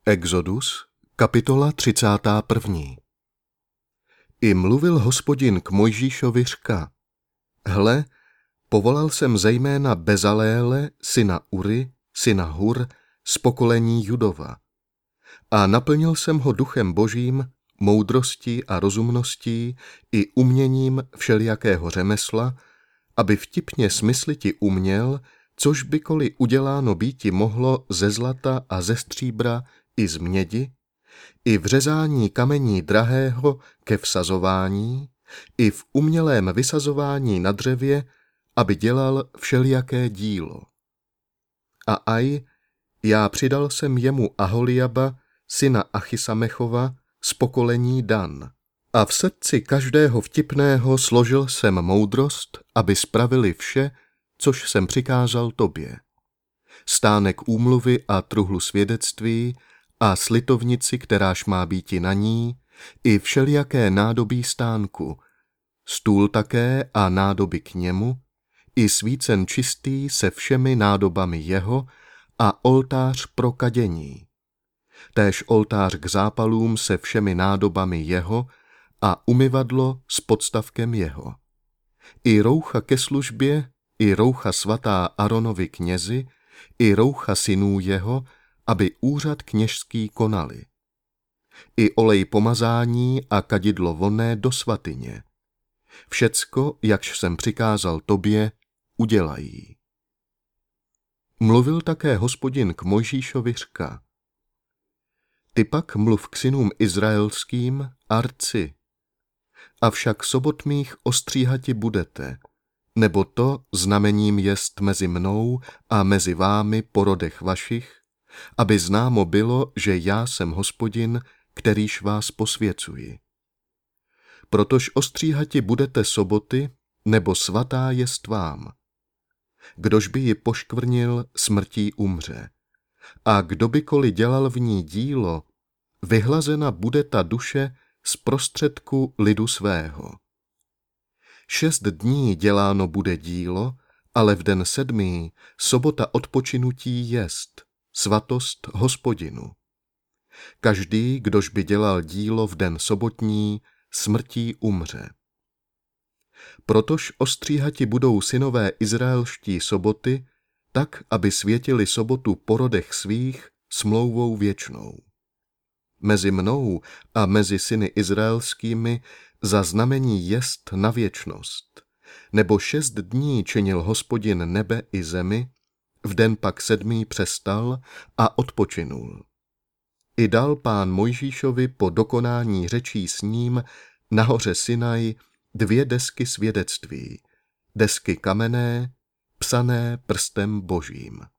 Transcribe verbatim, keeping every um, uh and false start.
Exodus, kapitola třicátá první. I mluvil Hospodin k Mojžíšovi řka: Hle, povolal jsem zejména Bezaléle, syna Uri, syna Hur, z pokolení Judova. A naplnil jsem ho duchem božím, moudrostí a rozumností i uměním všelijakého řemesla, aby vtipně smysliti uměl, což bykoli uděláno býti mohlo ze zlata a ze stříbra i z mědi, i v řezání kamení drahého ke vsazování, i v umělém vysazování na dřevě, aby dělal všelijaké dílo. A aj, já přidal jsem jemu Aholiaba, syna Achisamechova, z pokolení Dan. A v srdci každého vtipného složil jsem moudrost, aby spravili vše, což jsem přikázal tobě. Stánek úmluvy a truhlu svědectví a slitovnici, kteráž má býti na ní, i všelijaké nádobí stánku, stůl také a nádoby k němu, i svícen čistý se všemi nádobami jeho a oltář pro kadění. Též oltář k zápalům se všemi nádobami jeho a umyvadlo s podstavkem jeho. I roucha ke službě, i roucha svatá Aronovi knězi, i roucha synů jeho, aby úřad kněžský konali. I olej pomazání a kadidlo vonné do svatyně. Všecko, jakž jsem přikázal tobě, udělají. Mluvil také Hospodin k Mojžíšovi řka: Ty pak mluv k synům izraelským a rci. Avšak sobot mých ostříhati budete, nebo to znamením jest mezi mnou a mezi vámi po rodech vašich, aby známo bylo, že já jsem Hospodin, kterýž vás posvěcuji. Protož ostříhati budete soboty, nebo svatá jest vám. Kdož by ji poškvrnil, smrtí umře. A kdo bykoli dělal v ní dílo, vyhlazena bude ta duše z prostředku lidu svého. Šest dní děláno bude dílo, ale v den sedmý sobota odpočinutí jest, svatost Hospodinu. Každý, kdož by dělal dílo v den sobotní, smrtí umře. Protož ostříhati budou synové izraelští soboty, tak, aby světili sobotu po rodech svých smlouvou věčnou. Mezi mnou a mezi syny izraelskými za znamení jest na věčnost, nebo šest dní činil Hospodin nebe i zemi, v den pak sedmý přestal a odpočinul. I dal Pán Mojžíšovi po dokonání řečí s ním na hoře Sinaj dvě desky svědectví, desky kamenné, psané prstem Božím.